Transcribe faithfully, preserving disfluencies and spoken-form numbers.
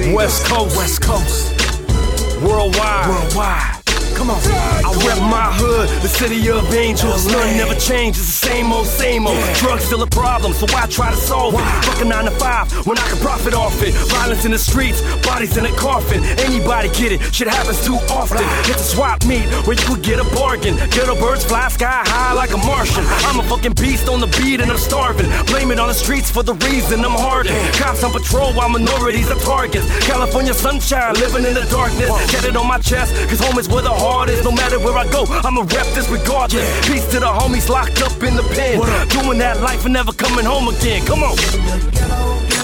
Barbados, West Coast, West Coast, worldwide. worldwide. Come on. I rep my hood, the city of angels. Nothing never changes, the same old, same old. Yeah. Drugs still a problem, so why try to solve Why? it? Fuck a nine to five when I can profit off it. Violence in the streets, bodies in a coffin. Anybody get it? Shit happens too often. Right. It's a swap meet where you could get a bargain. Ghetto birds fly sky high like a Martian. I'm a fucking beast on the beat and I'm starving. Blame it on the streets for the reason I'm hardened. Cops on patrol while minorities are targets. California sunshine, living in the darkness. Get it on my chest, cause home is where the heart is. No matter where I go, I'ma rep this regardless. Yeah. Peace to the homies locked up in the pen. Doing that life and never coming home again. Come on.